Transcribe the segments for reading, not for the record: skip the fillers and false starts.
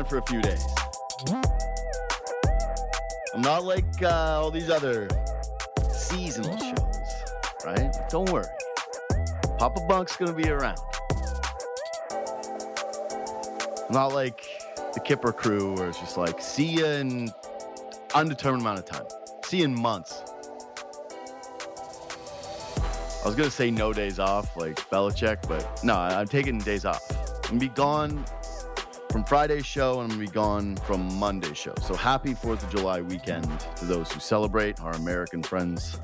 gone for a few days. I'm not like all these other seasonal shows, right? Don't worry. Papa Bunk's going to be around. Not like the Kipper crew where it's just like, see you in undetermined amount of time. See you in months. I was going to say no days off like Belichick, but no, I'm taking days off. I'm going to be gone from Friday's show, and I'm going to be gone from Monday's show. So happy 4th of July weekend to those who celebrate, our American friends.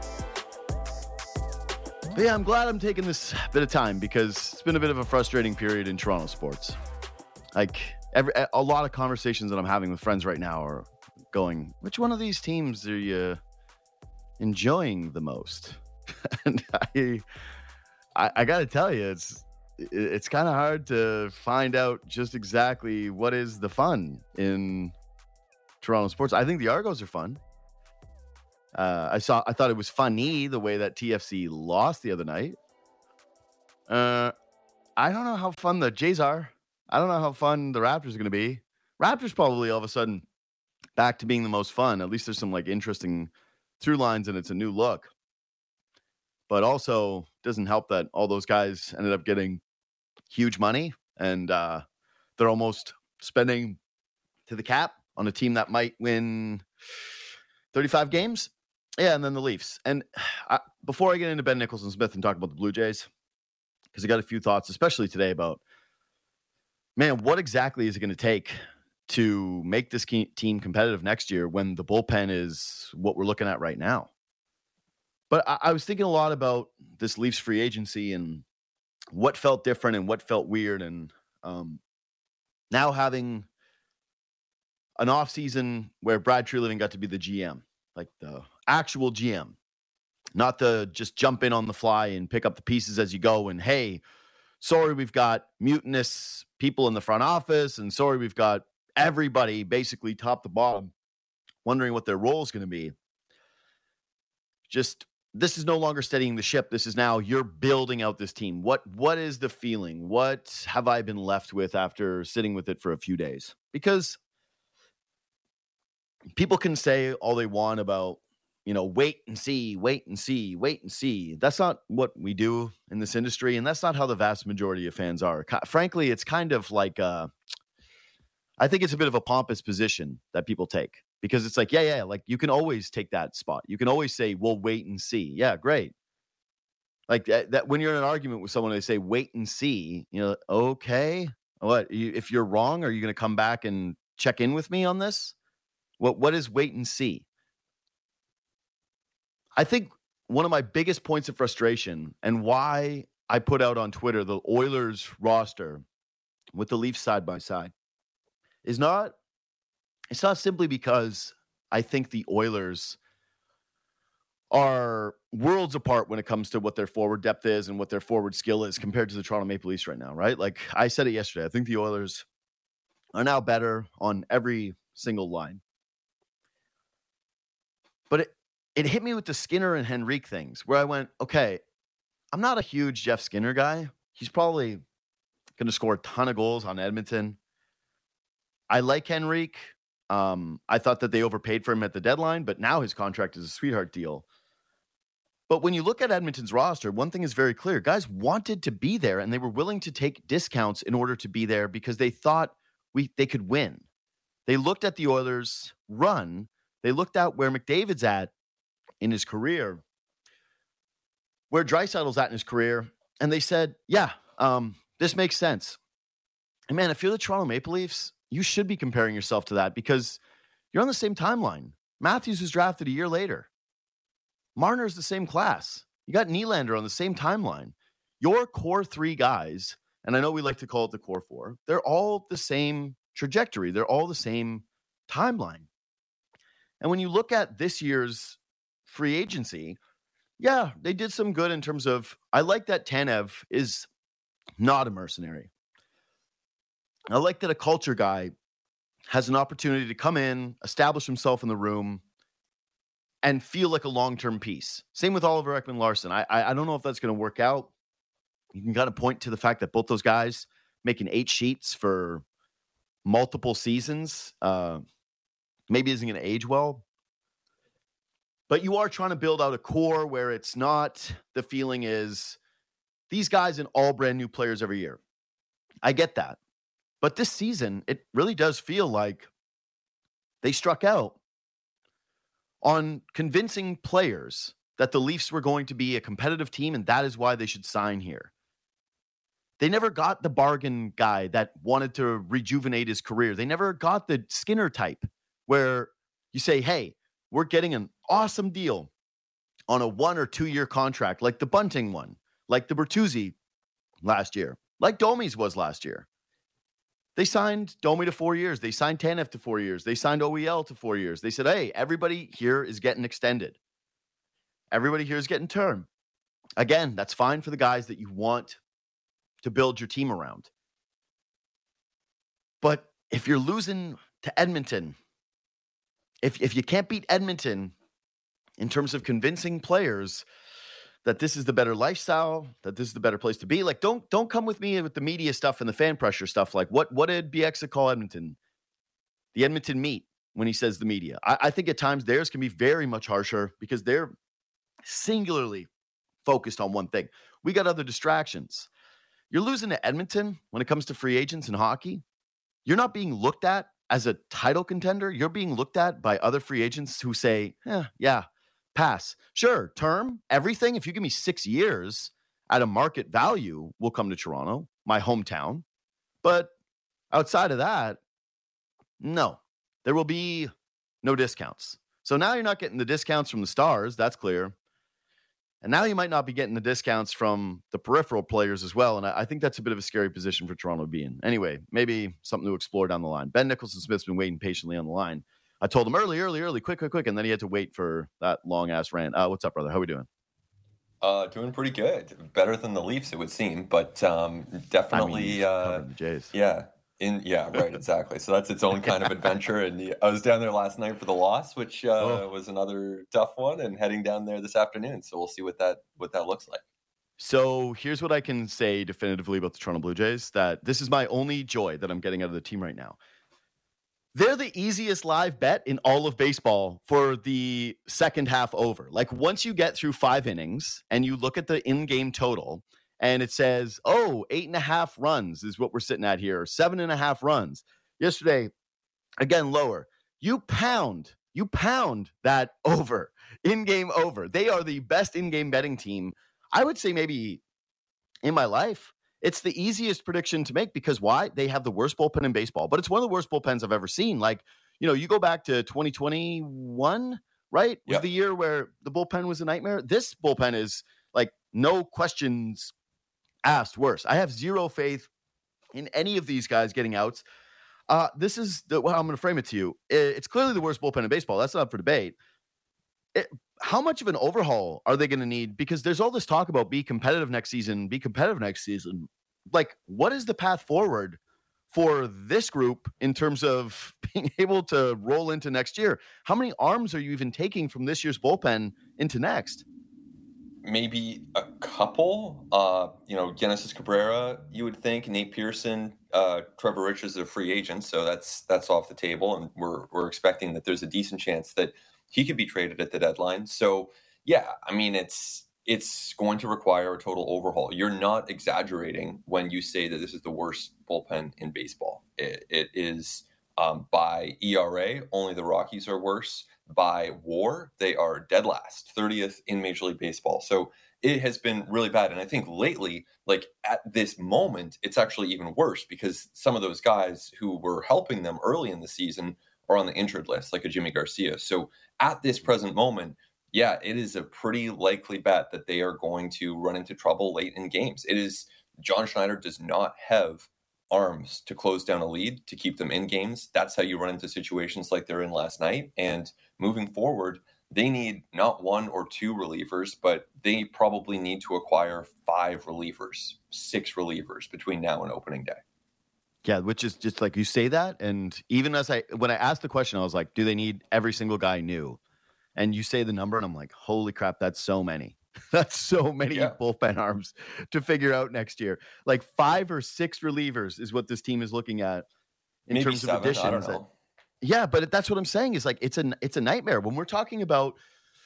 But yeah, I'm glad I'm taking this bit of time because it's been a bit of a frustrating period in Toronto sports. Like, a lot of conversations that I'm having with friends right now are going, which one of these teams are you enjoying the most? And I got to tell you, it's kind of hard to find out just exactly what is the fun in Toronto sports. I think the Argos are fun. I thought it was funny the way that TFC lost the other night. I don't know how fun the Jays are. I don't know how fun the Raptors are going to be. Raptors probably all of a sudden back to being the most fun. At least there's some like interesting through lines and it's a new look. But also doesn't help that all those guys ended up getting huge money and they're almost spending to the cap on a team that might win 35 games. Yeah, and then the Leafs. And before I get into Ben Nicholson-Smith and talk about the Blue Jays, because I got a few thoughts, especially today about, man, what exactly is it going to take to make this team competitive next year when the bullpen is what we're looking at right now? But I was thinking a lot about this Leafs free agency and what felt different and what felt weird. And now having an offseason where Brad Treliving got to be the GM, like the actual GM, not the just jump in on the fly and pick up the pieces as you go. And, hey, sorry, we've got mutinous people in the front office. And sorry, we've got everybody basically top to bottom wondering what their role is going to be. Just, this is no longer steadying the ship. This is now you're building out this team. What is the feeling? What have I been left with after sitting with it for a few days? Because people can say all they want about, wait and see. That's not what we do in this industry. And that's not how the vast majority of fans are. Frankly, it's kind of like, I think it's a bit of a pompous position that people take. Because it's like, yeah, like you can always take that spot. You can always say, we'll wait and see. Yeah, great. Like that when you're in an argument with someone, they say, wait and see. Okay. What? If you're wrong, are you going to come back and check in with me on this? What is wait and see? I think one of my biggest points of frustration and why I put out on Twitter the Oilers roster with the Leafs side by side is not... It's not simply because I think the Oilers are worlds apart when it comes to what their forward depth is and what their forward skill is compared to the Toronto Maple Leafs right now, right? Like I said it yesterday, I think the Oilers are now better on every single line. But it hit me with the Skinner and Henrique things where I went, okay, I'm not a huge Jeff Skinner guy. He's probably going to score a ton of goals on Edmonton. I like Henrique. I thought that they overpaid for him at the deadline, but now his contract is a sweetheart deal. But when you look at Edmonton's roster, one thing is very clear. Guys wanted to be there, and they were willing to take discounts in order to be there because they thought they could win. They looked at the Oilers' run. They looked at where McDavid's at in his career, where Draisaitl's at in his career, and they said, yeah, this makes sense. And man, if you're the Toronto Maple Leafs, you should be comparing yourself to that because you're on the same timeline. Matthews was drafted a year later. Marner's the same class. You got Nylander on the same timeline. Your core three guys, and I know we like to call it the core four, they're all the same trajectory. They're all the same timeline. And when you look at this year's free agency, yeah, they did some good in terms of, I like that Tanev is not a mercenary. I like that a culture guy has an opportunity to come in, establish himself in the room, and feel like a long-term piece. Same with Oliver Ekman-Larsson. I don't know if that's going to work out. You can kind of point to the fact that both those guys making 8 sheets for multiple seasons, maybe isn't going to age well. But you are trying to build out a core where it's not, the feeling is these guys and all brand new players every year. I get that. But this season, it really does feel like they struck out on convincing players that the Leafs were going to be a competitive team and that is why they should sign here. They never got the bargain guy that wanted to rejuvenate his career. They never got the Skinner type where you say, hey, we're getting an awesome deal on a 1 or 2 year contract, like the Bunting one, like the Bertuzzi last year, like Domi's was last year. They signed Domi to 4 years. They signed Tanev to 4 years. They signed OEL to 4 years. They said, hey, everybody here is getting extended. Everybody here is getting term. Again, that's fine for the guys that you want to build your team around. But if you're losing to Edmonton, if you can't beat Edmonton in terms of convincing players that this is the better lifestyle, that this is the better place to be, like don't come with me with the media stuff and the fan pressure stuff. Like what did Bieksa call Edmonton? The Edmonton meat when he says the media. I think at times theirs can be very much harsher because they're singularly focused on one thing. We got other distractions. You're losing to Edmonton when it comes to free agents in hockey. You're not being looked at as a title contender. You're being looked at by other free agents who say, yeah, pass. Sure, term, everything. If you give me 6 years at a market value, we'll come to Toronto, my hometown. But outside of that, no, there will be no discounts. So now you're not getting the discounts from the stars. That's clear. And now you might not be getting the discounts from the peripheral players as well. And I think that's a bit of a scary position for Toronto to be in. Anyway, maybe something to explore down the line. Ben Nicholson-Smith's been waiting patiently on the line. I told him early, quick. And then he had to wait for that long-ass rant. What's up, brother? How are we doing? Doing pretty good. Better than the Leafs, it would seem. But definitely... covering the Jays. Yeah, right, exactly. So that's its own kind of adventure. And I was down there last night for the loss, which was another tough one, and heading down there this afternoon. So we'll see what that looks like. So here's what I can say definitively about the Toronto Blue Jays, that this is my only joy that I'm getting out of the team right now. They're the easiest live bet in all of baseball for the second half over. Like once you get through 5 innings and you look at the in-game total, and it says, 8.5 runs is what we're sitting at here, 7.5 runs. Yesterday, again, lower. You pound that over, in-game over. They are the best in-game betting team, I would say maybe in my life. It's the easiest prediction to make because why? They have the worst bullpen in baseball, but it's one of the worst bullpens I've ever seen. Like, you go back to 2021, right? Was the year where the bullpen was a nightmare. This bullpen is like no questions asked worse. I have zero faith in any of these guys getting outs. This is how I'm going to frame it to you. It's clearly the worst bullpen in baseball. That's not up for debate. How much of an overhaul are they going to need? Because there's all this talk about be competitive next season. Like, what is the path forward for this group in terms of being able to roll into next year? How many arms are you even taking from this year's bullpen into next? Maybe a couple. Genesis Cabrera, you would think. Nate Pearson, Trevor Richards is a free agent, so that's off the table, and we're expecting that there's a decent chance that he could be traded at the deadline. So yeah, I mean it's going to require a total overhaul. You're not exaggerating when you say that this is the worst bullpen in baseball. It is by ERA, only the Rockies are worse. By WAR, they are dead last, 30th in Major League Baseball. So it has been really bad. And I think lately, like at this moment, it's actually even worse because some of those guys who were helping them early in the season are on the injured list, like a Jimmy Garcia. So at this present moment, yeah, it is a pretty likely bet that they are going to run into trouble late in games. John Schneider does not have arms to close down a lead to keep them in games. That's how you run into situations like they're in last night. And moving forward, they need not 1 or 2 relievers, but they probably need to acquire 5 relievers, 6 relievers between now and opening day. Yeah, which is just like you say that. And even when I asked the question, I was like, do they need every single guy new? And you say the number and I'm like, holy crap, that's so many. That's so many bullpen arms to figure out next year. Like 5 or 6 relievers is what this team is looking at. in Maybe terms of 7. I don't additions. know. Yeah, but that's what I'm saying is like it's a nightmare when we're talking about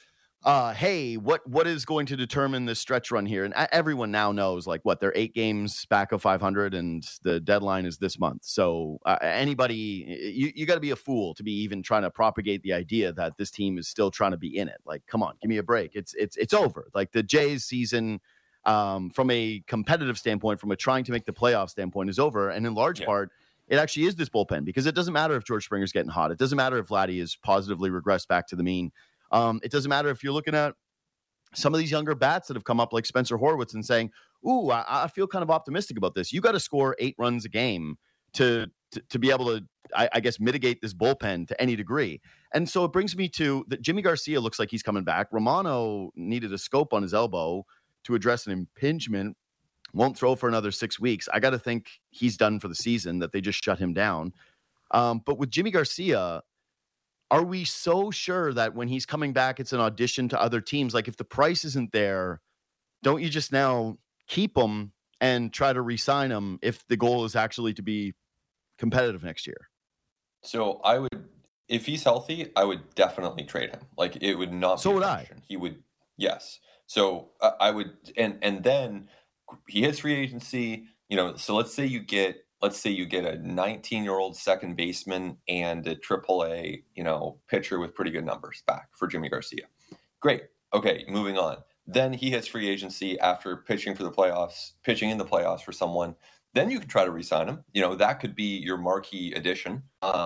hey, what is going to determine this stretch run here? And everyone now knows like what they're 8 games back of 500 and the deadline is this month. So anybody, you got to be a fool to be even trying to propagate the idea that this team is still trying to be in it. Like, come on, give me a break. It's over. Like the Jays season, from a competitive standpoint, from a trying to make the playoff standpoint, is over. And in large part, it actually is this bullpen, because it doesn't matter if George Springer's getting hot. It doesn't matter if Vladdy is positively regressed back to the mean. It doesn't matter if you're looking at some of these younger bats that have come up like Spencer Horwitz and saying, ooh, I feel kind of optimistic about this. You got to score 8 runs a game to be able to, I guess, mitigate this bullpen to any degree. And so it brings me to that Jimmy Garcia looks like he's coming back. Romano needed a scope on his elbow to address an impingement. Won't throw for another 6 weeks. I got to think he's done for the season, that they just shut him down. But with Jimmy Garcia, are we so sure that when he's coming back, it's an audition to other teams? Like if the price isn't there, don't you just now keep him and try to re-sign him if the goal is actually to be competitive next year? So I would, if he's healthy, I would definitely trade him. Like it would not. So be would a question. He would, yes. So I would, and then he hits free agency. So let's say you get a 19-year-old second baseman and a AAA, pitcher with pretty good numbers back for Jimmy Garcia. Great. Okay, moving on. Then he hits free agency after pitching in the playoffs for someone. Then you could try to re-sign him. That could be your marquee addition.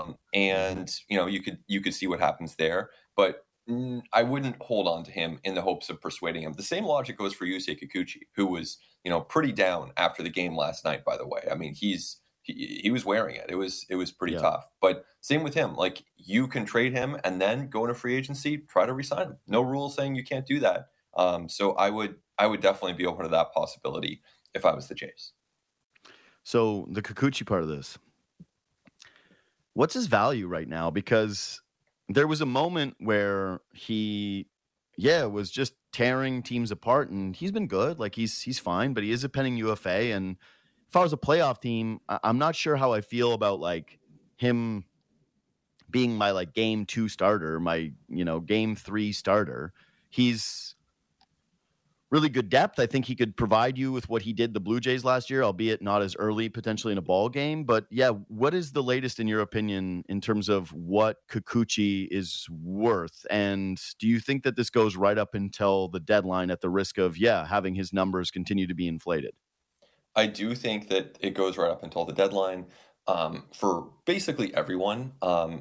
And you could see what happens there. But I wouldn't hold on to him in the hopes of persuading him. The same logic goes for Yusei Kikuchi, who was, pretty down after the game last night, by the way. I mean, he was wearing it. It was pretty tough. But same with him. Like you can trade him and then go into free agency, try to re-sign him. No rule saying you can't do that. So I would definitely be open to that possibility if I was the Jays. So the Kikuchi part of this, what's his value right now? Because there was a moment where he, was just tearing teams apart, and he's been good. Like he's fine, but he is a pending UFA. And if I was a playoff team, I'm not sure how I feel about like him being my like game 2 starter, my game 3 starter. He's really good depth. I think he could provide you with what he did the Blue Jays last year, albeit not as early potentially in a ball game. But what is the latest in your opinion in terms of what Kikuchi is worth? And do you think that this goes right up until the deadline at the risk of, having his numbers continue to be inflated? I do think that it goes right up until the deadline for basically everyone.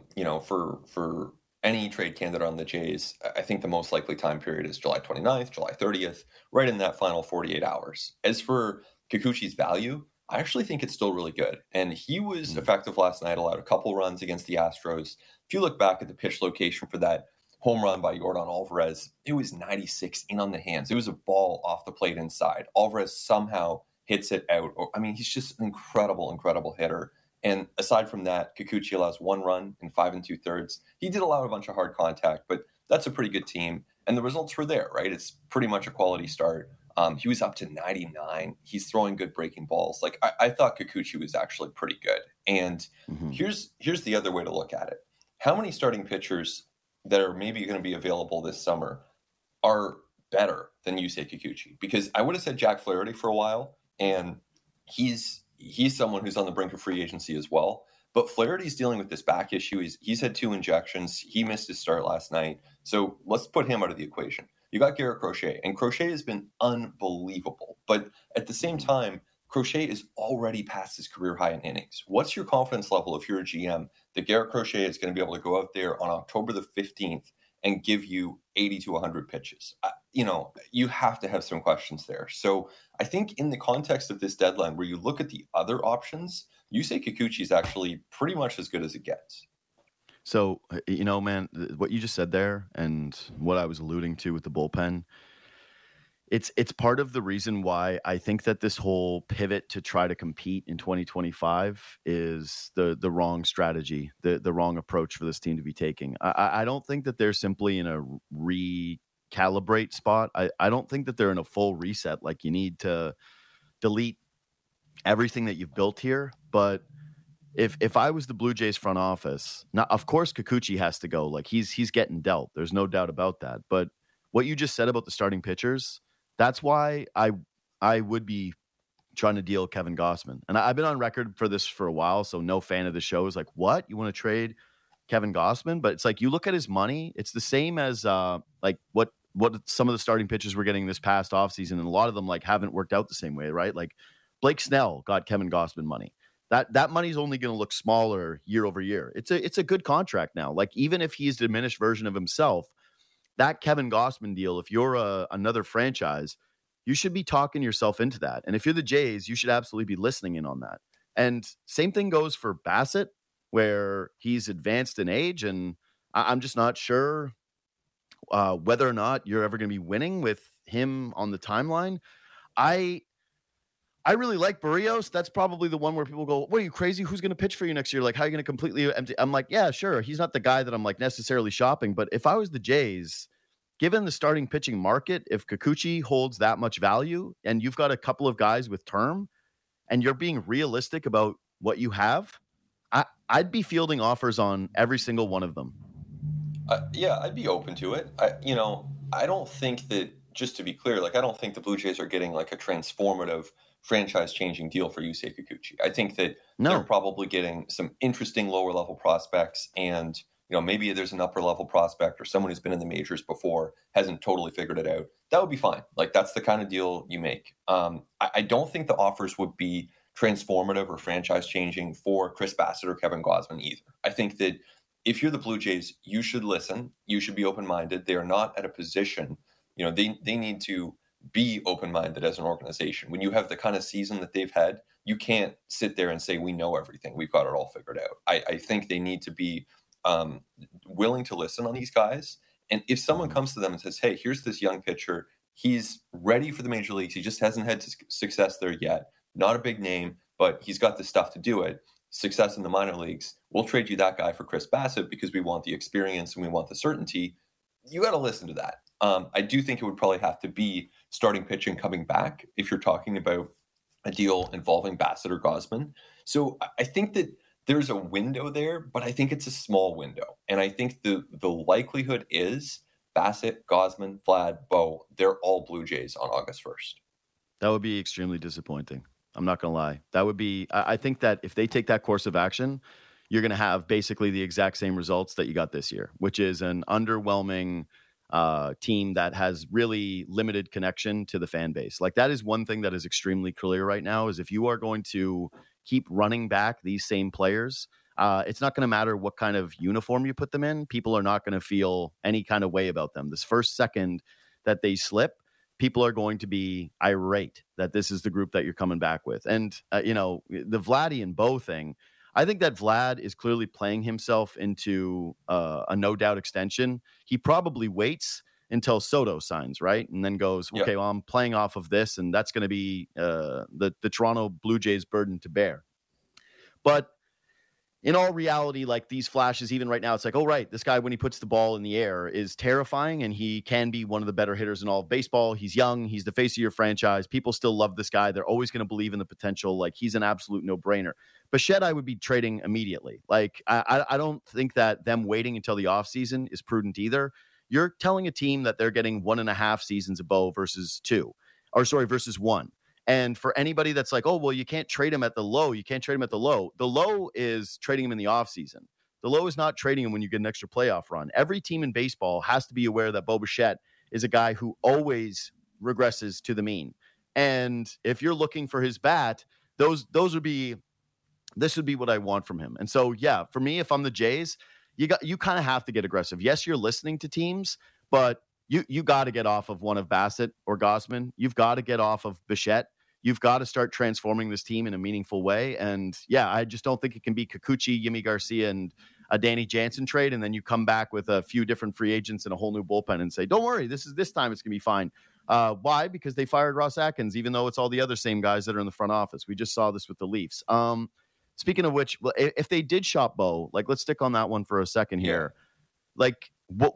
For any trade candidate on the Jays, I think the most likely time period is July 29th, July 30th, right in that final 48 hours. As for Kikuchi's value, I actually think it's still really good. And he was effective last night, allowed a couple runs against the Astros. If you look back at the pitch location for that home run by Yordan Alvarez, it was 96 in on the hands. It was a ball off the plate inside. Alvarez somehow hits it out. He's just an incredible hitter. And aside from that, Kikuchi allows 1 run in 5 2/3. He did allow a bunch of hard contact, but that's a pretty good team. And the results were there, right? It's pretty much a quality start. He was up to 99. He's throwing good breaking balls. Like I thought Kikuchi was actually pretty good. And here's the other way to look at it. How many starting pitchers that are maybe going to be available this summer are better than Yusei Kikuchi? Because I would have said Jack Flaherty for a while, and he's someone who's on the brink of free agency as well. But Flaherty's dealing with this back issue. He's had 2 injections. He missed his start last night. So let's put him out of the equation. You got Garrett Crochet, and Crochet has been unbelievable. But at the same time, Crochet is already past his career high in innings. What's your confidence level if you're a GM that Garrett Crochet is going to be able to go out there on October the 15th and give you 80 to 100 pitches? You have to have some questions there. So I think in the context of this deadline, where you look at the other options, Yusei Kikuchi is actually pretty much as good as it gets. So, man, what you just said there and what I was alluding to with the bullpen, it's part of the reason why I think that this whole pivot to try to compete in 2025 is the wrong strategy, the wrong approach for this team to be taking. I don't think that they're simply in a recalibrate spot. I don't think that they're in a full reset. Like you need to delete everything that you've built here, but if I was the Blue Jays front office, now of course Kikuchi has to go. Like he's getting dealt. There's no doubt about that. But what you just said about the starting pitchers, that's why I would be trying to deal Kevin Gossman. And I've been on record for this for a while, so no fan of the show is like, what? You want to trade Kevin Gossman? But it's like you look at his money, it's the same as like what some of the starting pitchers were getting this past offseason, and a lot of them like haven't worked out the same way, right? Like Blake Snell got Kevin Gossman money. That money's only going to look smaller year over year. It's a good contract now. Like even if he's a diminished version of himself, that Kevin Gossman deal, if you're another franchise, you should be talking yourself into that. And if you're the Jays, you should absolutely be listening in on that. And same thing goes for Bassett, where he's advanced in age, and I'm just not sure whether or not you're ever going to be winning with him on the timeline. I really like Barrios. That's probably the one where people go, what are you crazy? Who's going to pitch for you next year? Like, how are you going to completely empty? I'm like, yeah, sure. He's not the guy that I'm like necessarily shopping. But if I was the Jays, given the starting pitching market, if Kikuchi holds that much value and you've got a couple of guys with term and you're being realistic about what you have, I'd be fielding offers on every single one of them. Yeah, I'd be open to it. I don't think that, just to be clear, like I don't think the Blue Jays are getting like a transformative franchise-changing deal for Yusei Kikuchi. I think that they're probably getting some interesting lower-level prospects, and maybe there's an upper-level prospect or someone who's been in the majors before, hasn't totally figured it out. That would be fine. Like that's the kind of deal you make. I don't think the offers would be transformative or franchise-changing for Chris Bassett or Kevin Gausman either. I think that if you're the Blue Jays, you should listen. You should be open-minded. They are not at a position, they need to be open-minded as an organization. When you have the kind of season that they've had, you can't sit there and say, we know everything. We've got it all figured out. I think they need to be willing to listen on these guys. And if someone comes to them and says, hey, here's this young pitcher, he's ready for the major leagues. He just hasn't had success there yet. Not a big name, but he's got the stuff to do it. Success in the minor leagues. We'll trade you that guy for Chris Bassett because we want the experience and we want the certainty. You got to listen to that. I do think it would probably have to be starting pitching coming back if you're talking about a deal involving Bassett or Gausman. So I think that there's a window there, but I think it's a small window. And I think the likelihood is Bassett, Gausman, Vlad, Bo, they're all Blue Jays on August 1st. That would be extremely disappointing. I'm not going to lie. That would be, I think that if they take that course of action, you're going to have basically the exact same results that you got this year, which is an underwhelming team that has really limited connection to the fan base. Like that is one thing that is extremely clear right now is if you are going to keep running back these same players, it's not going to matter what kind of uniform you put them in. People are not going to feel any kind of way about them. This first second that they slip, people are going to be irate that this is the group that you're coming back with. And, the Vladdy and Bo thing, I think that Vlad is clearly playing himself into a no doubt extension. He probably waits until Soto signs, right? And then goes, okay, well, I'm playing off of this, and that's going to be the Toronto Blue Jays' burden to bear. But in all reality, like these flashes, even right now, it's like, oh, right, this guy, when he puts the ball in the air, is terrifying, and he can be one of the better hitters in all of baseball. He's young. He's the face of your franchise. People still love this guy. They're always going to believe in the potential. Like, he's an absolute no-brainer. Bichette, I would be trading immediately. Like, I don't think that them waiting until the offseason is prudent either. You're telling a team that they're getting 1.5 seasons of Bo versus one. And for anybody that's like, oh, well, you can't trade him at the low. You can't trade him at the low. The low is trading him in the offseason. The low is not trading him when you get an extra playoff run. Every team in baseball has to be aware that Bo Bichette is a guy who always regresses to the mean. And if you're looking for his bat, this would be what I want from him. And so, yeah, for me, if I'm the Jays, you kind of have to get aggressive. Yes, you're listening to teams, but you got to get off of one of Bassett or Gausman. You've got to get off of Bichette. You've got to start transforming this team in a meaningful way. And yeah, I just don't think it can be Kikuchi, Yimi Garcia, and a Danny Jansen trade. And then you come back with a few different free agents and a whole new bullpen and say, don't worry, this time it's going to be fine. Why? Because they fired Ross Atkins, even though it's all the other same guys that are in the front office. We just saw this with the Leafs. Speaking of which, if they did shop Bo, like let's stick on that one for a second here. Like,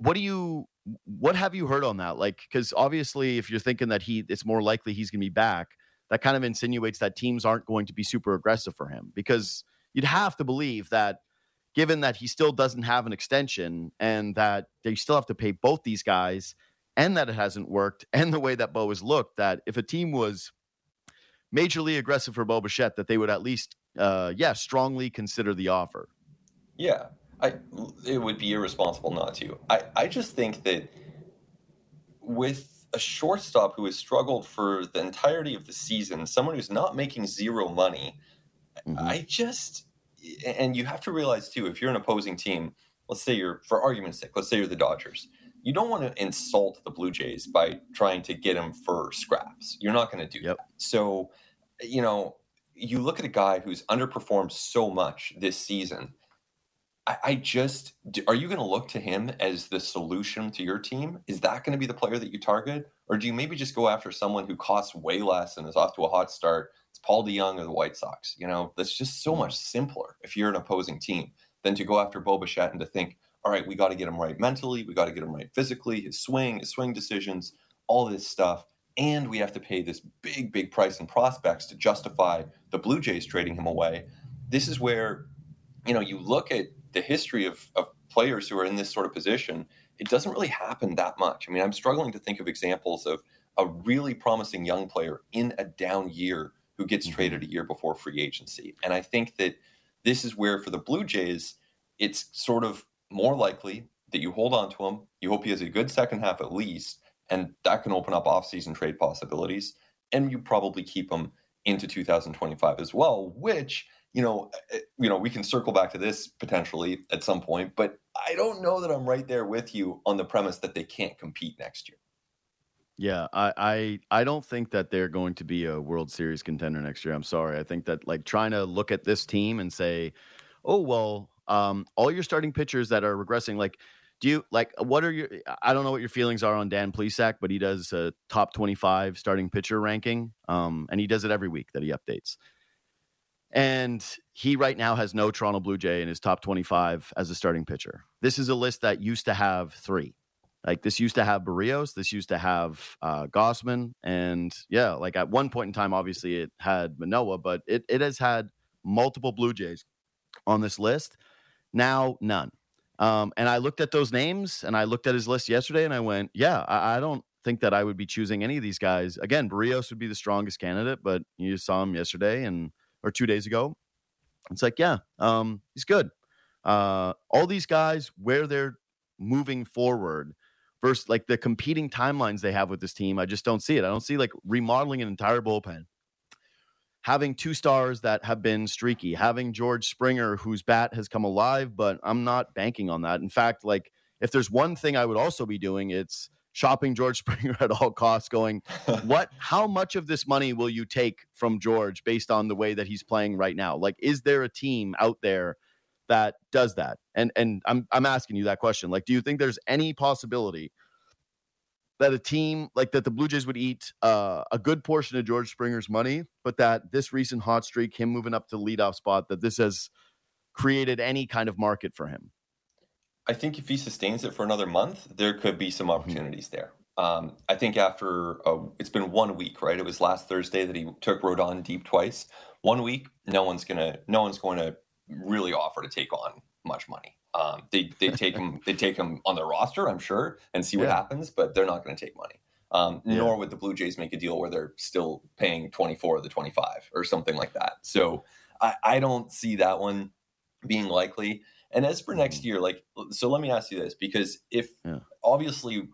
what have you heard on that? Like, because obviously, if you're thinking that it's more likely he's going to be back, that kind of insinuates that teams aren't going to be super aggressive for him. Because you'd have to believe that, given that he still doesn't have an extension and that they still have to pay both these guys and that it hasn't worked and the way that Bo has looked, that if a team was majorly aggressive for Bo Bichette, that they would at least, strongly consider the offer. Yeah, it would be irresponsible not to. I just think that with a shortstop who has struggled for the entirety of the season, someone who's not making zero money, and you have to realize too, if you're an opposing team, let's say for argument's sake, let's say you're the Dodgers, you don't want to insult the Blue Jays by trying to get them for scraps. You're not going to do that. So, you look at a guy who's underperformed so much this season. Are you going to look to him as the solution to your team? Is that going to be the player that you target? Or do you maybe just go after someone who costs way less and is off to a hot start? It's Paul DeJong or the White Sox. That's just so much simpler if you're an opposing team than to go after Bo Bichette and to think, all right, we got to get him right mentally. We got to get him right physically, his swing decisions, all this stuff. And we have to pay this big, big price in prospects to justify the Blue Jays trading him away. This is where, you look at the history of players who are in this sort of position, it doesn't really happen that much. I mean, I'm struggling to think of examples of a really promising young player in a down year who gets traded a year before free agency. And I think that this is where, for the Blue Jays, it's sort of more likely that you hold on to him. You hope he has a good second half at least, and that can open up off-season trade possibilities. And you probably keep him into 2025 as well, which, we can circle back to this potentially at some point, but I don't know that I'm right there with you on the premise that they can't compete next year. Yeah, I don't think that they're going to be a World Series contender next year. I'm sorry. I think that, trying to look at this team and say, oh, well, all your starting pitchers that are regressing, I don't know what your feelings are on Dan Plesac, but he does a top 25 starting pitcher ranking. And he does it every week that he updates. And he right now has no Toronto Blue Jay in his top 25 as a starting pitcher. This is a list that used to have 3. This used to have Barrios. This used to have Gausman. And at one point in time, obviously it had Manoah, but it has had multiple Blue Jays on this list. Now, none. And I looked at those names and I looked at his list yesterday and I went, I don't think that I would be choosing any of these guys. Again, Barrios would be the strongest candidate, but you saw him yesterday or 2 days ago. It's he's good. All these guys, where they're moving forward versus the competing timelines they have with this team, I just don't see it. I don't see remodeling an entire bullpen, having 2 stars that have been streaky, having George Springer, whose bat has come alive, but I'm not banking on that. In fact, if there's one thing I would also be doing, it's shopping George Springer at all costs, going, how much of this money will you take from George based on the way that he's playing right now? Is there a team out there that does that? And I'm asking you that question. Do you think there's any possibility that a team that the Blue Jays would eat a good portion of George Springer's money, but that this recent hot streak, him moving up to the leadoff spot, that this has created any kind of market for him? I think if he sustains it for another month, there could be some opportunities there. I think after it's been 1 week, right? It was last Thursday that he took Rodon deep twice. 1 week, no one's going to really offer to take on much money. They take him on their roster, I'm sure, and see what happens, but they're not going to take money. Nor would the Blue Jays make a deal where they're still paying 24 of the 25 or something like that. So I don't see that one being likely. And as for next year, so let me ask you this, because obviously,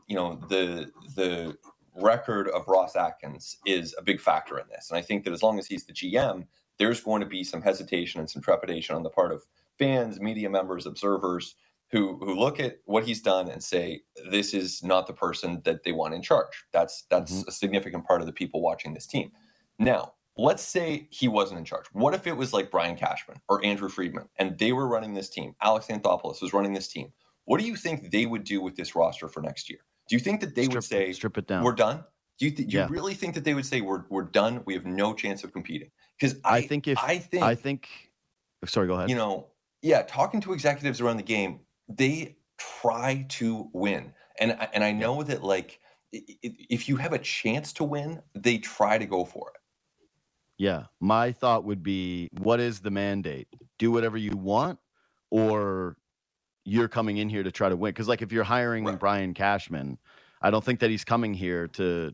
the record of Ross Atkins is a big factor in this. And I think that as long as he's the GM, there's going to be some hesitation and some trepidation on the part of fans, media members, observers who look at what he's done and say, this is not the person that they want in charge. That's a significant part of the people watching this team. Now, let's say he wasn't in charge. What if it was like Brian Cashman or Andrew Friedman and they were running this team? Alex Anthopoulos was running this team. What do you think they would do with this roster for next year? Do you think that they would say, strip it down, we're done? Do you really think that they would say we're done? We have no chance of competing? Because I think sorry, go ahead. Talking to executives around the game, they try to win. And I know that if you have a chance to win, they try to go for it. Yeah. My thought would be, what is the mandate? do whatever you want, or you're coming in here to try to win. Because like if you're hiring Brian Cashman, I don't think that he's coming here to,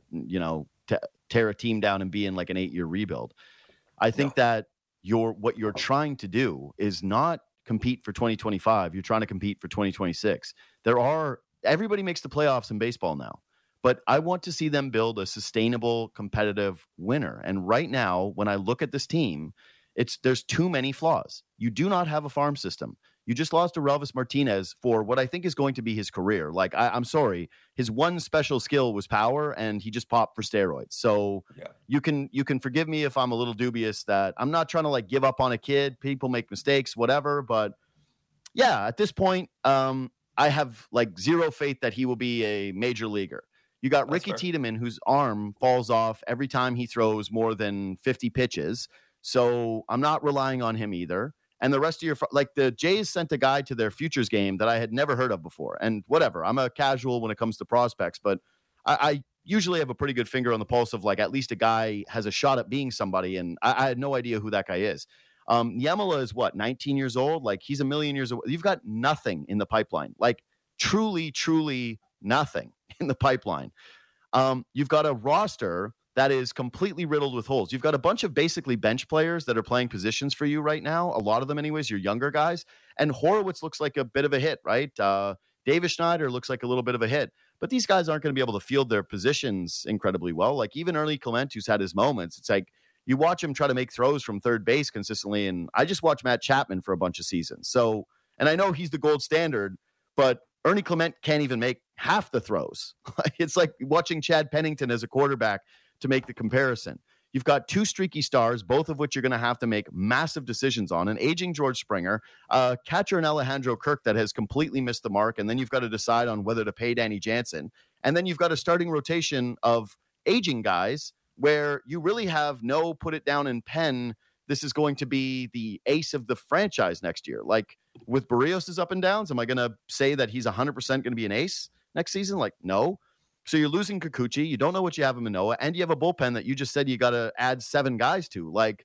tear a team down and be in like an 8-year rebuild. I think that what you're trying to do is not compete for 2025. You're trying to compete for 2026. Everybody makes the playoffs in baseball now, but I want to see them build a sustainable, competitive winner. And right now, when I look at this team, there's too many flaws. You do not have a farm system. You just lost to Relvis Martinez for what I think is going to be his career. Like, I'm sorry, his one special skill was power, and he just popped for steroids. So you can forgive me if I'm a little dubious that I'm not trying to like give up on a kid. People make mistakes, whatever. But yeah, at this point, I have like zero faith that he will be a major leaguer. You got Ricky Tiedemann, whose arm falls off every time he throws more than 50 pitches. So I'm not relying on him either. And the rest of the Jays sent a guy to their futures game that I had never heard of before. And whatever, I'm a casual when it comes to prospects, but I usually have a pretty good finger on the pulse of like at least a guy has a shot at being somebody. And I had no idea who that guy is. Yamala is 19 years old? Like he's a million years old. You've got nothing in the pipeline, like truly, truly nothing in the pipeline. You've got a roster that is completely riddled with holes. You've got a bunch of basically bench players that are playing positions for you right now. A lot of them anyways, your younger guys. And Horowitz looks like a bit of a hit, right? Davis Schneider looks like a little bit of a hit. But these guys aren't going to be able to field their positions incredibly well. Like even Ernie Clement, who's had his moments, it's like you watch him try to make throws from third base consistently. And I just watched Matt Chapman for a bunch of seasons. So, and I know he's the gold standard, but Ernie Clement can't even make half the throws. It's like watching Chad Pennington as a quarterback to make the comparison. You've got two streaky stars, both of which you're going to have to make massive decisions on. An aging George Springer, catcher and Alejandro Kirk that has completely missed the mark, and then you've got to decide on whether to pay Danny Jansen. And then you've got a starting rotation of aging guys where you really have no put it down in pen. This is going to be the ace of the franchise next year. Like with Barrios' up and downs, am I going to say that he's 100% going to be an ace next season? Like, no. So you're losing Kikuchi. You don't know what you have in Manoah, and you have a bullpen that you just said you got to add 7 guys to. Like,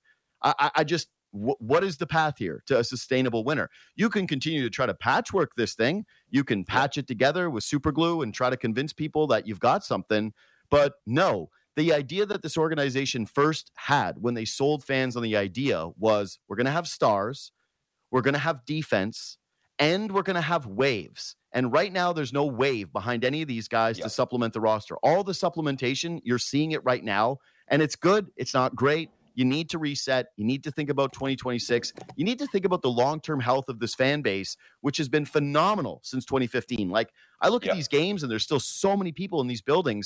what is the path here to a sustainable winner? You can continue to try to patchwork this thing. You can patch it together with super glue and try to convince people that you've got something. But no, the idea that this organization first had when they sold fans on the idea was we're going to have stars, we're going to have defense, and we're going to have waves. And right now, there's no wave behind any of these guys to supplement the roster. All the supplementation, you're seeing it right now, and it's good. It's not great. You need to reset. You need to think about 2026. You need to think about the long-term health of this fan base, which has been phenomenal since 2015. Like, I look at these games, and there's still so many people in these buildings.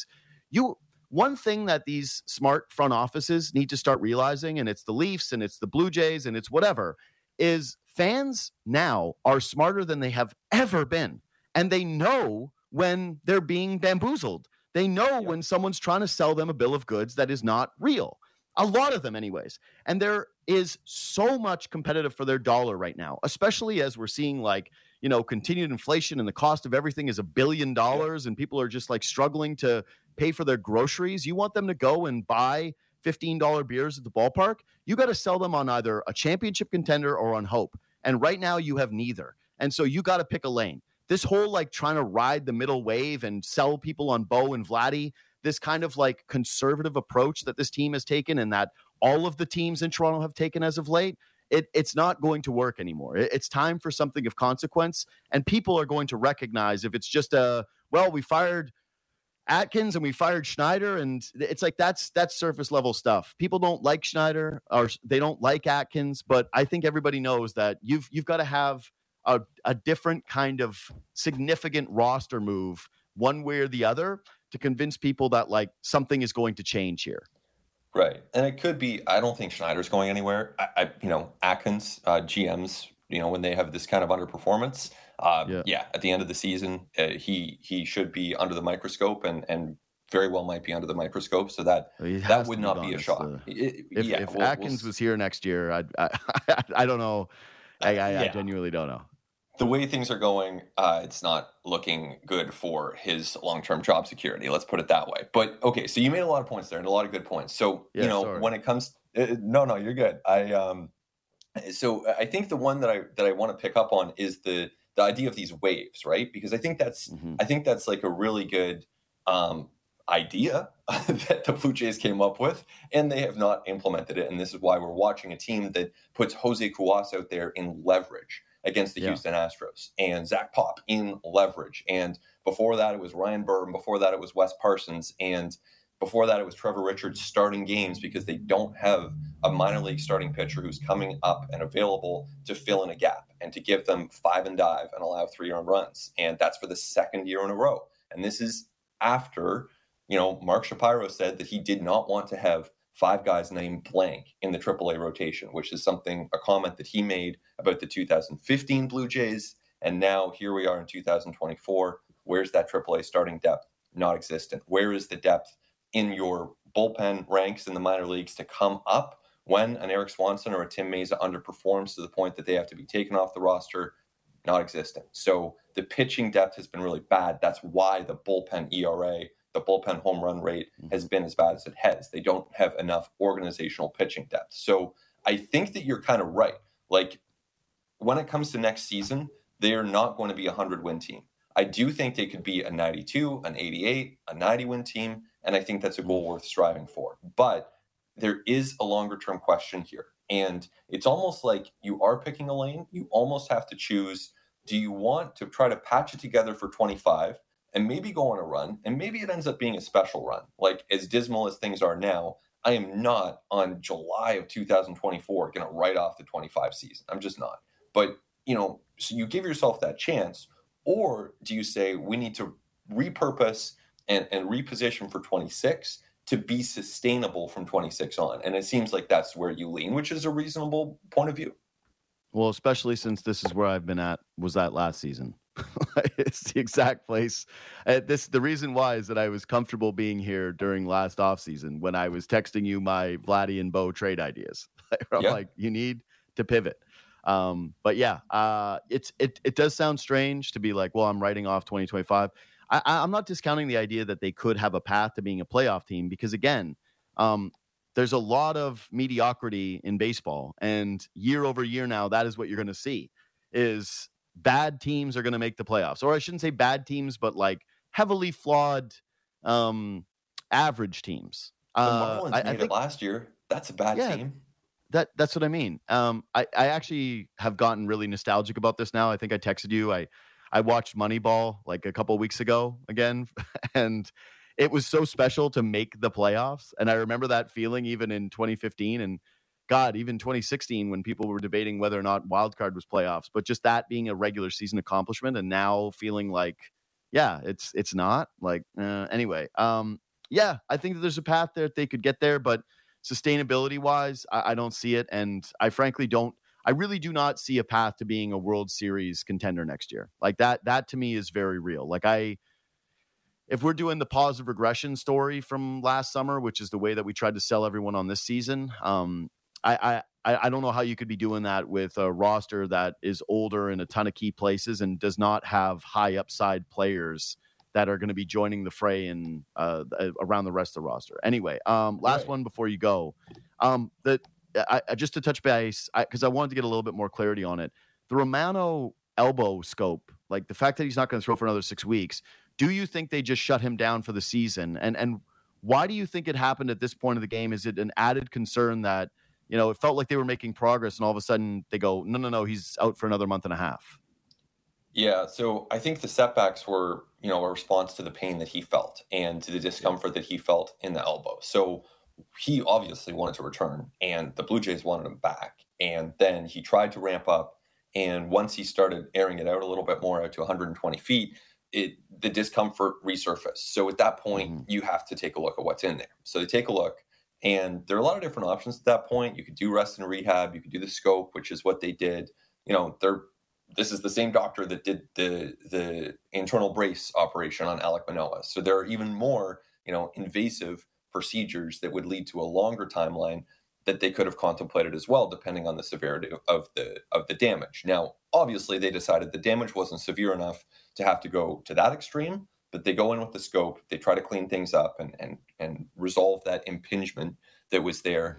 One thing that these smart front offices need to start realizing, and it's the Leafs, and it's the Blue Jays, and it's whatever, is fans now are smarter than they have ever been. And they know when they're being bamboozled. They know when someone's trying to sell them a bill of goods that is not real. A lot of them anyways. And there is so much competitive for their dollar right now, especially as we're seeing like, continued inflation and the cost of everything is $1 billion and people are just like struggling to pay for their groceries. You want them to go and buy $15 beers at the ballpark? You got to sell them on either a championship contender or on hope. And right now you have neither. And so you got to pick a lane. This whole like trying to ride the middle wave and sell people on Bo and Vladdy, this kind of like conservative approach that this team has taken and that all of the teams in Toronto have taken as of late, it's not going to work anymore. It's time for something of consequence, and people are going to recognize if it's just we fired Atkins and we fired Schneider, and it's like that's surface level stuff. People don't like Schneider or they don't like Atkins, but I think everybody knows that you've got to have a different kind of significant roster move one way or the other to convince people that like something is going to change here. Right. And it could be, I don't think Schneider's going anywhere. Atkins, GMs, when they have this kind of underperformance, at the end of the season, he should be under the microscope and very well might be under the microscope. So that would not be a shock. If Atkins was here next year, I don't know. I genuinely don't know. The way things are going, it's not looking good for his long-term job security. Let's put it that way. But okay, so you made a lot of points there and a lot of good points. So, when it comes, no, you're good. So I think the one that I want to pick up on is the idea of these waves, right? Because Hmm. I think that's like a really good um, idea that the Blue Jays came up with, and they have not implemented it. And this is why we're watching a team that puts Jose Cuas out there in leverage against the Yeah. Houston Astros, and Zach Pop in leverage. And before that, it was Ryan Burr, and before that, it was Wes Parsons, and before that, it was Trevor Richards starting games because they don't have a minor league starting pitcher who's coming up and available to fill in a gap and to give them 5 and dive and allow 3 earned runs. And that's for the second year in a row. And this is after, Mark Shapiro said that he did not want to have 5 guys named blank in the AAA rotation, which is a comment that he made about the 2015 Blue Jays. And now here we are in 2024. Where's that AAA starting depth? Not existent. Where is the depth in your bullpen ranks in the minor leagues to come up when an Eric Swanson or a Tim Mesa underperforms to the point that they have to be taken off the roster? Not existent. So the pitching depth has been really bad. That's why the bullpen ERA, the bullpen home run rate has been as bad as it has. They don't have enough organizational pitching depth. So I think that you're kind of right. Like, when it comes to next season, they are not going to be a 100-win team. I do think they could be a 92, an 88, a 90-win team, and I think that's a goal worth striving for. But there is a longer-term question here, and it's almost like you are picking a lane. You almost have to choose, do you want to try to patch it together for 25 and maybe go on a run, and maybe it ends up being a special run. Like, as dismal as things are now, I am not on July of 2024 going to write off the 25 season. I'm just not. But, so you give yourself that chance, or do you say we need to repurpose and reposition for 26 to be sustainable from 26 on? And it seems like that's where you lean, which is a reasonable point of view. Well, especially since this is where I've been was at last season. It's the exact place. The reason why is that I was comfortable being here during last offseason when I was texting you my Vladdy and Bo trade ideas. I'm like, you need to pivot. But yeah, it does sound strange to be like, well, I'm writing off 2025. I'm not discounting the idea that they could have a path to being a playoff team because, again, there's a lot of mediocrity in baseball, and year over year now, that is what you're going to see is bad teams are going to make the playoffs. Or I shouldn't say bad teams, but like heavily flawed average teams. The Marlins made it last year. That's a bad team. That's what I mean. I actually have gotten really nostalgic about this now. I think I texted you. I watched Moneyball like a couple of weeks ago again, and it was so special to make the playoffs. And I remember that feeling even in 2015 and God, even 2016 when people were debating whether or not wildcard was playoffs, but just that being a regular season accomplishment and now feeling like, yeah, it's not like, anyway. Yeah, I think that there's a path there that they could get there, but sustainability wise, I don't see it. And I frankly I really do not see a path to being a World Series contender next year. Like that to me is very real. Like if we're doing the positive regression story from last summer, which is the way that we tried to sell everyone on this season, I don't know how you could be doing that with a roster that is older in a ton of key places and does not have high upside players that are going to be joining the fray and around the rest of the roster. Anyway, last one before you go. Just to touch base, because I wanted to get a little bit more clarity on it. The Romano elbow scope, like the fact that he's not going to throw for another 6 weeks, do you think they just shut him down for the season? And why do you think it happened at this point of the game? Is it an added concern that, it felt like they were making progress and all of a sudden they go, no, he's out for another month and a half? Yeah, so I think the setbacks were, a response to the pain that he felt and to the discomfort that he felt in the elbow. So he obviously wanted to return, and the Blue Jays wanted him back. And then he tried to ramp up, and once he started airing it out a little bit more out to 120 feet, the discomfort resurfaced. So at that point, you have to take a look at what's in there. So they take a look, and there are a lot of different options at that point. You could do rest and rehab. You could do the scope, which is what they did. This is the same doctor that did the internal brace operation on Alek Manoah. So there are even more, invasive procedures that would lead to a longer timeline that they could have contemplated as well, depending on the severity of the damage. Now, obviously, they decided the damage wasn't severe enough to have to go to that extreme, but they go in with the scope. They try to clean things up and resolve that impingement that was there.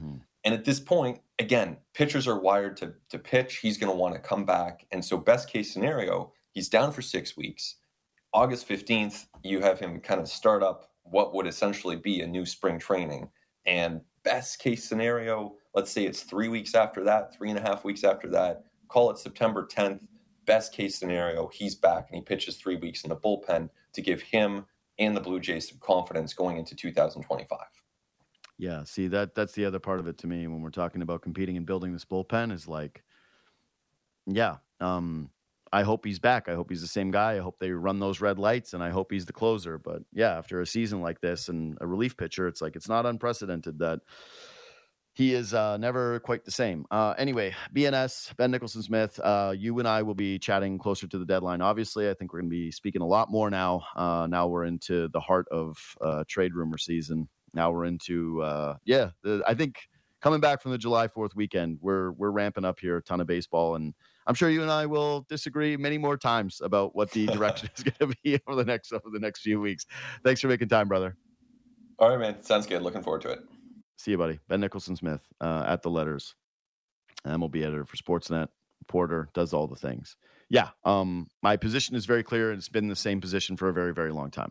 And at this point, again, pitchers are wired to pitch. He's going to want to come back. And so best case scenario, he's down for 6 weeks. August 15th, you have him kind of start up what would essentially be a new spring training. And best case scenario, let's say it's 3 weeks after that, 3.5 weeks after that, call it September 10th. Best case scenario, he's back and he pitches 3 weeks in the bullpen to give him and the Blue Jays some confidence going into 2025. Yeah, see, that's the other part of it to me when we're talking about competing and building this bullpen is like, yeah, I hope he's back. I hope he's the same guy. I hope they run those red lights, and I hope he's the closer. But yeah, after a season like this and a relief pitcher, it's like it's not unprecedented that he is never quite the same. Anyway, BNS, Ben Nicholson-Smith, you and I will be chatting closer to the deadline. Obviously, I think we're going to be speaking a lot more now. Now we're into the heart of trade rumor season. Now we're into, I think coming back from the July 4th weekend, we're ramping up here, a ton of baseball. And I'm sure you and I will disagree many more times about what the direction is going to be over the next few weeks. Thanks for making time, brother. All right, man. Sounds good. Looking forward to it. See you, buddy. Ben Nicholson-Smith at the Letters, MLB editor for Sportsnet, reporter, does all the things. Yeah, my position is very clear, and it's been the same position for a very, very long time.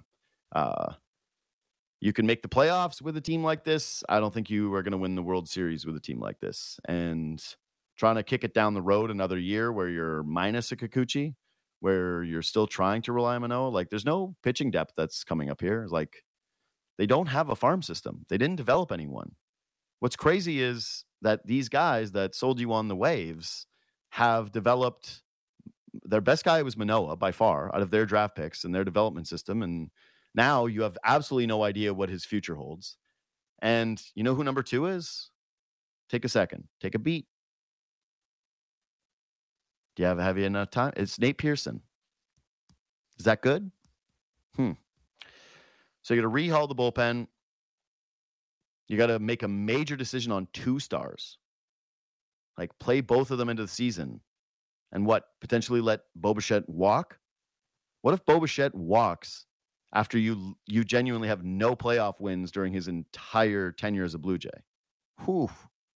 You can make the playoffs with a team like this. I don't think you are going to win the World Series with a team like this. And trying to kick it down the road another year where you're minus a Kikuchi, where you're still trying to rely on Manoah, like there's no pitching depth that's coming up here. Like they don't have a farm system. They didn't develop anyone. What's crazy is that these guys that sold you on the waves have developed. Their best guy was Manoah by far out of their draft picks and their development system. And now you have absolutely no idea what his future holds. And you know who number 2 is? Take a second. Take a beat. Do you have you enough time? It's Nate Pearson. Is that good? So you got to rehaul the bullpen. You got to make a major decision on 2 stars. Like play both of them into the season. And potentially let Bo Bichette walk? What if Bo Bichette walks after you genuinely have no playoff wins during his entire tenure as a Blue Jay? Whew.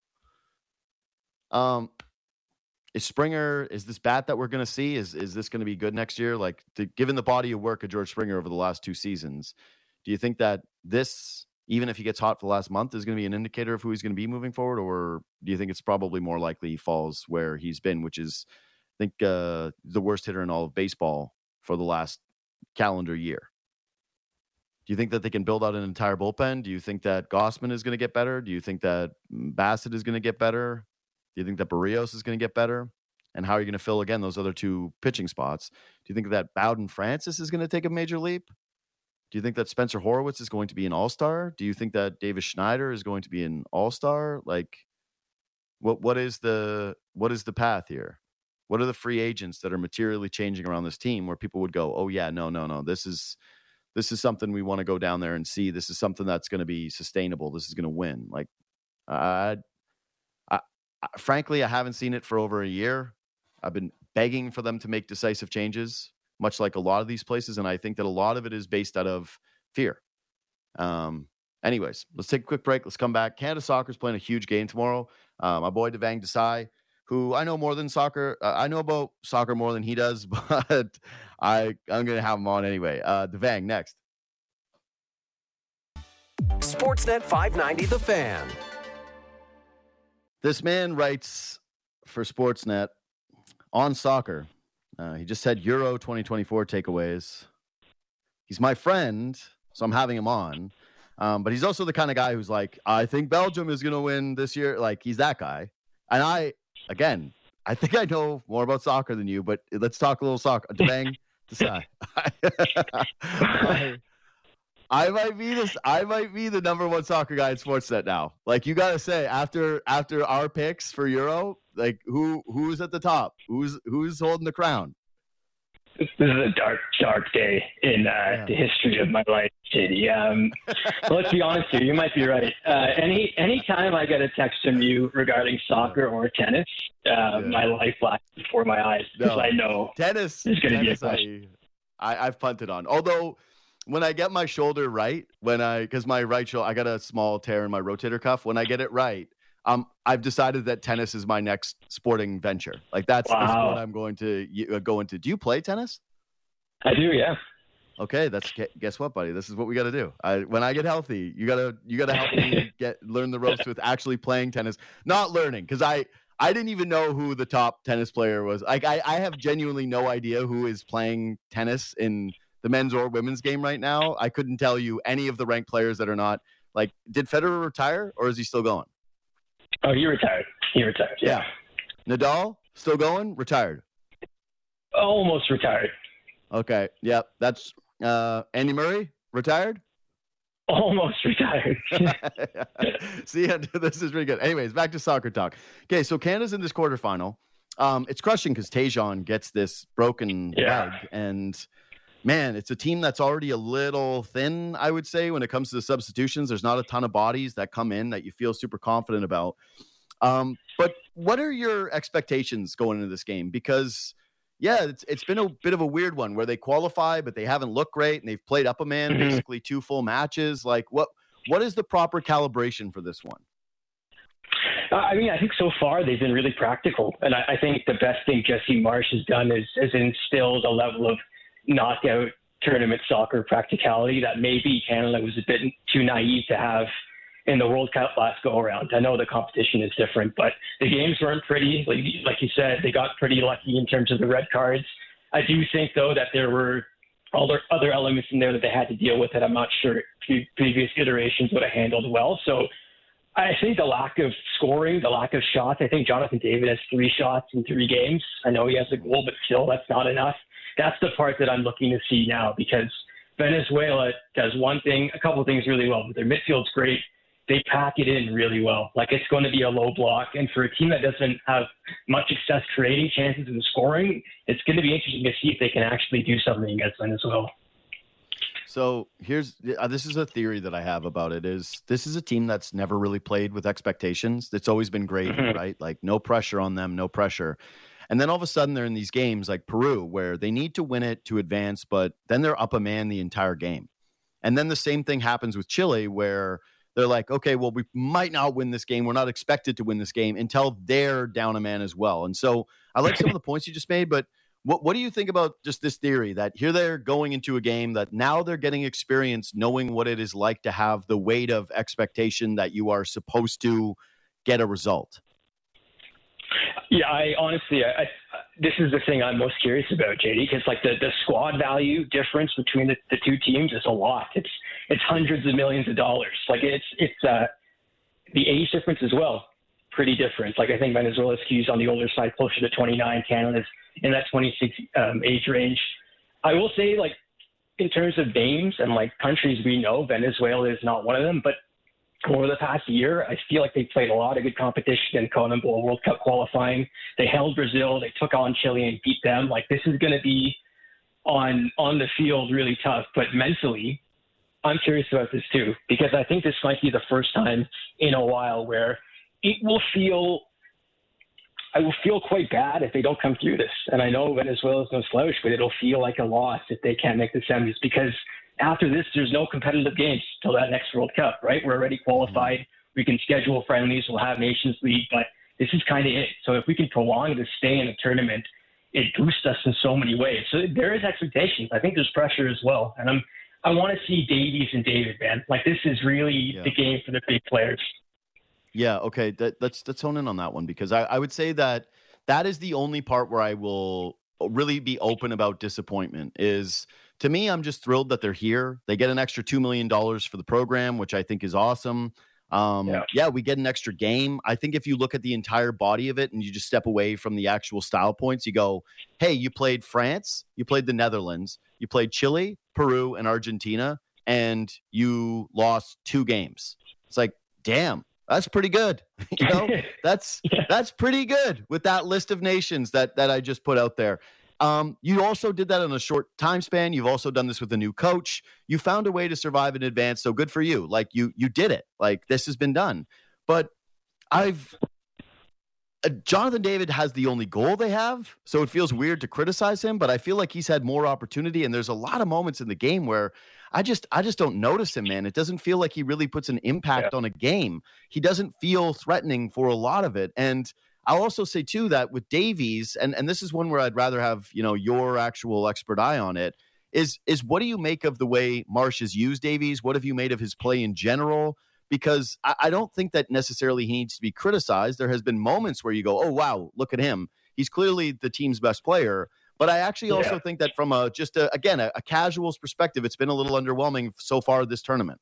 Is Springer, is this bat that we're going to see, is this going to be good next year? Like, given the body of work of George Springer over the last 2 seasons, do you think that this, even if he gets hot for the last month, is going to be an indicator of who he's going to be moving forward? Or do you think it's probably more likely he falls where he's been, which is, I think, the worst hitter in all of baseball for the last calendar year? Do you think that they can build out an entire bullpen? Do you think that Gausman is going to get better? Do you think that Bassett is going to get better? Do you think that Barrios is going to get better? And how are you going to fill, again, those other 2 pitching spots? Do you think that Bowden Francis is going to take a major leap? Do you think that Spencer Horwitz is going to be an all-star? Do you think that Davis Schneider is going to be an all-star? Like, what is the path here? What are the free agents that are materially changing around this team where people would go, oh, yeah, no, this is something we want to go down there and see. This is something that's going to be sustainable. This is going to win. Like, frankly, I haven't seen it for over a year. I've been begging for them to make decisive changes, much like a lot of these places. And I think that a lot of it is based out of fear. Anyways, let's take a quick break. Let's come back. Canada Soccer is playing a huge game tomorrow. My boy Devang Desai, who I know more than soccer. I know about soccer more than he does, but I'm going to have him on anyway. Devang, next. Sportsnet 590 The Fan. This man writes for Sportsnet on soccer. He just said Euro 2024 takeaways. He's my friend, so I'm having him on. But he's also the kind of guy who's like, I think Belgium is going to win this year. Like, he's that guy. And I think I know more about soccer than you, but let's talk a little soccer. Devang Desai. I might be the number 1 soccer guy in Sportsnet now. Like, you got to say, after our picks for Euro, like, who's at the top? Who's holding the crown? This is a dark day in the history of my life, JD. Let's be honest here. You might be right. Any time I get a text from you regarding soccer or tennis, my life flashes before my eyes because I know tennis is going to be a question. I've punted on. Although when I get my shoulder right, because my right shoulder, I got a small tear in my rotator cuff. When I get it right, I've decided that tennis is my next sporting venture. Like that's the sport I'm going to go into. Do you play tennis? I do, yeah. Okay, guess what, buddy? This is what we got to do. When I get healthy, you gotta help me learn the ropes with actually playing tennis, not learning, because I didn't even know who the top tennis player was. Like I have genuinely no idea who is playing tennis in the men's or women's game right now. I couldn't tell you any of the ranked players that are not. Like, did Federer retire or is he still going? Oh, he retired. Yeah. Nadal still going? Retired. Almost retired. Okay. Yep. That's Andy Murray retired. Almost retired. See, this is really good. Anyways, back to soccer talk. Okay, so Canada's in this quarterfinal. It's crushing because Tajon gets this broken leg, and man, it's a team that's already a little thin, I would say, when it comes to the substitutions. There's not a ton of bodies that come in that you feel super confident about. But what are your expectations going into this game? Because it's been a bit of a weird one where they qualify, but they haven't looked great, and they've played up a man basically 2 full matches. Like, what is the proper calibration for this one? I mean, I think so far they've been really practical, and I think the best thing Jesse Marsh has done is instilled a level of knockout tournament soccer practicality that maybe Canada was a bit too naive to have in the World Cup last go around. I know the competition is different, but the games weren't pretty. Like you said, they got pretty lucky in terms of the red cards. I do think, though, that there were other elements in there that they had to deal with that I'm not sure previous iterations would have handled well. So I think the lack of scoring, the lack of shots, I think Jonathan David has 3 shots in 3 games. I know he has a goal, but still that's not enough. That's the part that I'm looking to see now, because Venezuela does a couple of things really well. Their midfield's great. They pack it in really well. Like, it's going to be a low block. And for a team that doesn't have much success creating chances and scoring, it's going to be interesting to see if they can actually do something against Venezuela. So this is a theory that I have about it. Is this is a team that's never really played with expectations. It's always been great, right? Like, no pressure on them, no pressure. And then all of a sudden they're in these games like Peru where they need to win it to advance, but then they're up a man the entire game. And then the same thing happens with Chile where they're like, okay, well, we might not win this game. We're not expected to win this game until they're down a man as well. And so I like some of the points you just made, but what do you think about just this theory that here they're going into a game that now they're getting experience knowing what it is like to have the weight of expectation that you are supposed to get a result? Yeah, I honestly, this is the thing I'm most curious about, JD, because like the squad value difference between the 2 teams is a lot. It's hundreds of millions of dollars. Like it's the age difference as well, pretty different. Like I think Venezuela skews on the older side, closer to 29. Canada's in that 26 age range. I will say, like, in terms of names and like countries we know, Venezuela is not one of them, but over the past year, I feel like they played a lot of good competition in CONMEBOL World Cup qualifying. They held Brazil. They took on Chile and beat them. Like, this is going to be on the field really tough. But mentally, I'm curious about this too, because I think this might be the first time in a while where I will feel quite bad if they don't come through this. And I know Venezuela is no slouch, but it'll feel like a loss if they can't make the semis, because after this, there's no competitive games till that next World Cup, right? We're already qualified. We can schedule friendlies. We'll have Nations League, but this is kind of it. So if we can prolong to stay in the tournament, it boosts us in so many ways. So there is expectations. I think there's pressure as well. And I want to see Davies and David, man. Like, this is really the game for the big players. Yeah, okay. Let's hone in on that one, because I would say that is the only part where I will really be open about disappointment. Is, to me, I'm just thrilled that they're here. They get an extra $2 million for the program, which I think is awesome. We get an extra game. I think if you look at the entire body of it and you just step away from the actual style points, you go, hey, you played France, you played the Netherlands, you played Chile, Peru, and Argentina, and you lost 2 games. It's like, damn, that's pretty good. You know, that's pretty good with that list of nations that I just put out there. You also did that in a short time span. You've also done this with a new coach. You found a way to survive in advance. So good for you. Like, you did it. Like, this has been done. But Jonathan David has the only goal they have, so it feels weird to criticize him, but I feel like he's had more opportunity, and there's a lot of moments in the game where I just don't notice him, man. It doesn't feel like he really puts an impact on a game. He doesn't feel threatening for a lot of it. And I'll also say, too, that with Davies, and this is one where I'd rather have, your actual expert eye on it, is what do you make of the way Marsh has used Davies? What have you made of his play in general? Because I don't think that necessarily he needs to be criticized. There has been moments where you go, oh, wow, look at him. He's clearly the team's best player. But I actually also think that from a casual's perspective, it's been a little underwhelming so far this tournament.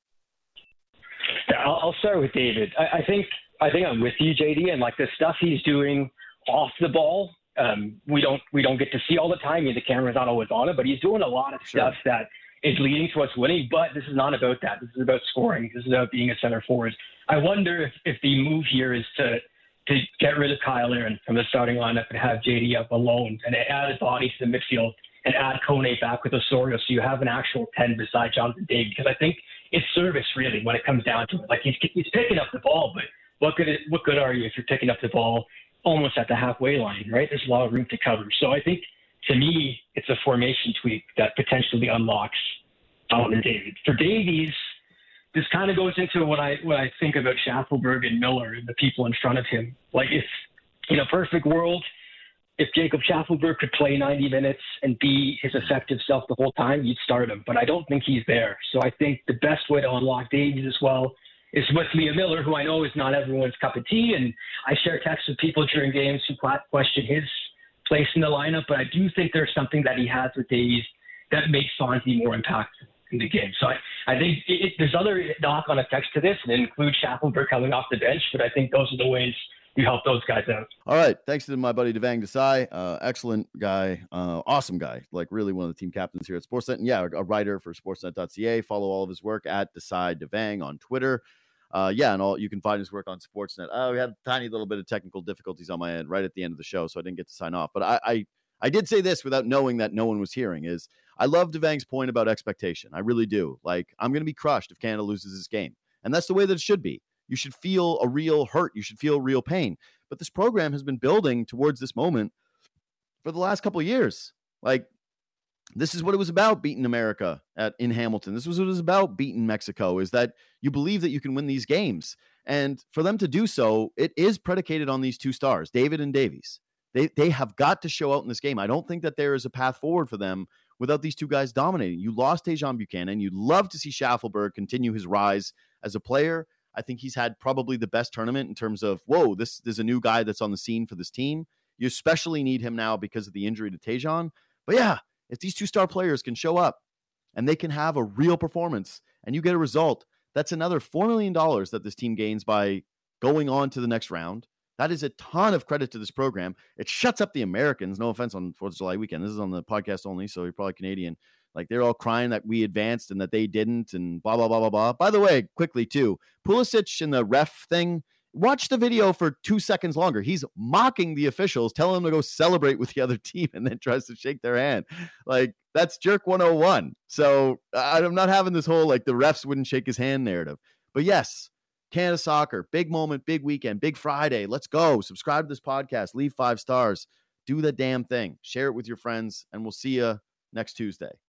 Yeah, I'll start with David. I think I'm with you, JD, and like the stuff he's doing off the ball, we don't get to see all the time. The camera's not always on it, but he's doing a lot of stuff that is leading to us winning. But this is not about that. This is about scoring. This is about being a center forward. I wonder if the move here is to get rid of Kyle Aaron from the starting lineup and have JD up alone and add his body to the midfield and add Kone back with Osorio so you have an actual 10 beside Jonathan David. Because I think it's service, really, when it comes down to it. Like, he's picking up the ball, but what good are you if you're picking up the ball almost at the halfway line, right? There's a lot of room to cover. So I think, to me, it's a formation tweak that potentially unlocks Jonathan David. For Davies, this kind of goes into what I think about Schaffelberg and Miller and the people in front of him. Like, if in a perfect world, if Jacob Schaffelberg could play 90 minutes and be his effective self the whole time, you'd start him. But I don't think he's there. So I think the best way to unlock Davies as well is with Liam Miller, who I know is not everyone's cup of tea. And I share texts with people during games who question his place in the lineup. But I do think there's something that he has with Davies that makes Fonzie more impactful in the game. So I think there's other knock-on effects to this, and it includes Schaffelberg coming off the bench, but I think those are the ways you help those guys out. All right. Thanks to my buddy Devang Desai. Excellent guy. Awesome guy. Like, really one of the team captains here at Sportsnet. And yeah, a writer for sportsnet.ca. Follow all of his work at Desai Devang on Twitter. And you can find his work on Sportsnet. We had a tiny little bit of technical difficulties on my end right at the end of the show, so I didn't get to sign off. But I did say this without knowing that no one was hearing, is I love Devang's point about expectation. I really do. Like, I'm going to be crushed if Canada loses this game. And that's the way that it should be. You should feel a real hurt. You should feel real pain. But this program has been building towards this moment for the last couple of years. Like, this is what it was about, beating America in Hamilton. This was what it was about, beating Mexico, is that you believe that you can win these games. And for them to do so, it is predicated on these two stars, David and Davies. They have got to show out in this game. I don't think that there is a path forward for them without these two guys dominating. You lost Tajon Buchanan. You'd love to see Schaffelberg continue his rise as a player. I think he's had probably the best tournament in terms of, there's a new guy that's on the scene for this team. You especially need him now because of the injury to Tajon. But yeah, if these two star players can show up and they can have a real performance and you get a result, that's another $4 million that this team gains by going on to the next round. That is a ton of credit to this program. It shuts up the Americans. No offense on 4th of July weekend. This is on the podcast only, so you're probably Canadian. Like, they're all crying that we advanced and that they didn't and blah, blah, blah, blah, blah. By the way, quickly, too, Pulisic in the ref thing, watch the video for 2 seconds longer. He's mocking the officials, telling them to go celebrate with the other team, and then tries to shake their hand. Like, that's jerk 101. So I'm not having this whole, like, the refs wouldn't shake his hand narrative. But yes, Canada soccer, big moment, big weekend, big Friday. Let's go. Subscribe to this podcast. Leave 5 stars. Do the damn thing. Share it with your friends, and we'll see you next Tuesday.